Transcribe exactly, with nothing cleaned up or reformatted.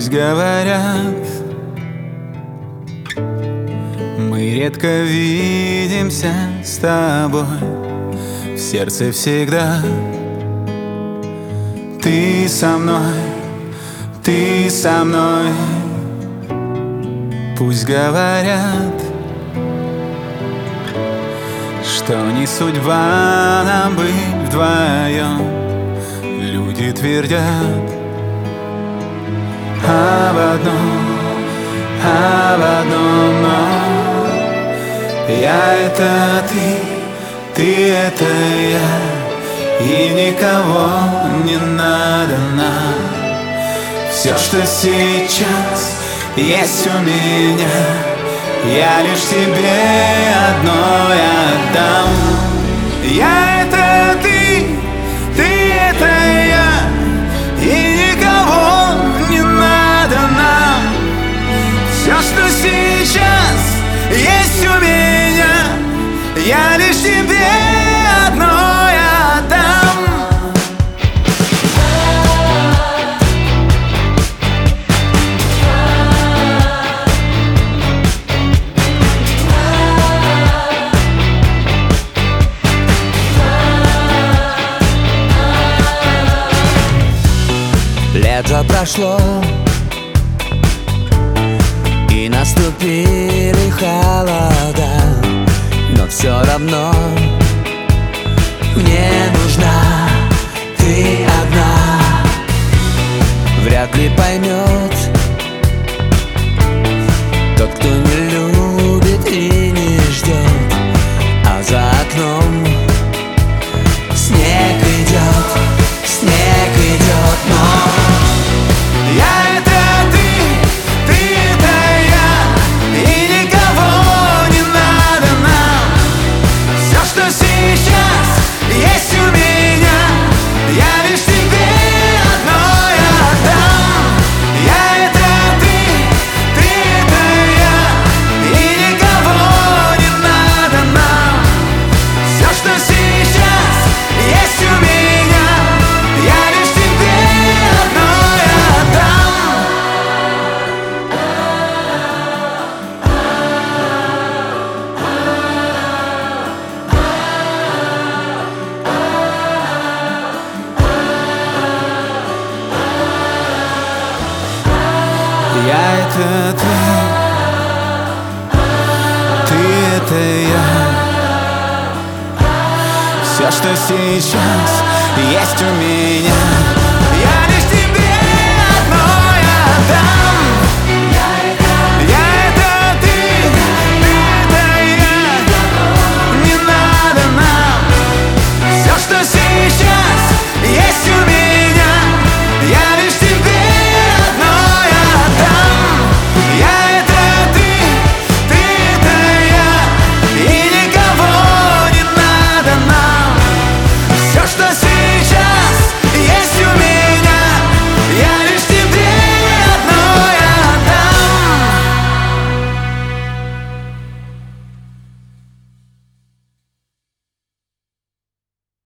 Пусть говорят, мы редко видимся с тобой, в сердце всегда ты со мной, ты со мной. Пусть говорят, что не судьба нам быть вдвоем. Люди твердят об одном, об одном, но я — это ты, ты — это я, и никого не надо нам. Все, что сейчас есть у меня, я лишь тебе одной отдам. Я — это ты, ты — это я, и никого не надо нам. Все, что сейчас есть у меня, я лишь тебе одной отдам. Лето прошло, и наступили холода, но все равно мне нужна ты одна. Вряд ли поймет тот, кто не любит и не ждет, а за окном снег идет, снег идет, но Я — это ты, ты — это я, и никого не надо нам. Все, что сейчас есть у меня, я лишь тебе одной отдам. Я — это ты, ты — это я, и никого не надо нам. Все, что сейчас есть у меня, я лишь тебе одной отдам. Я — это ты, ты — это я. Все, что сейчас есть у меня,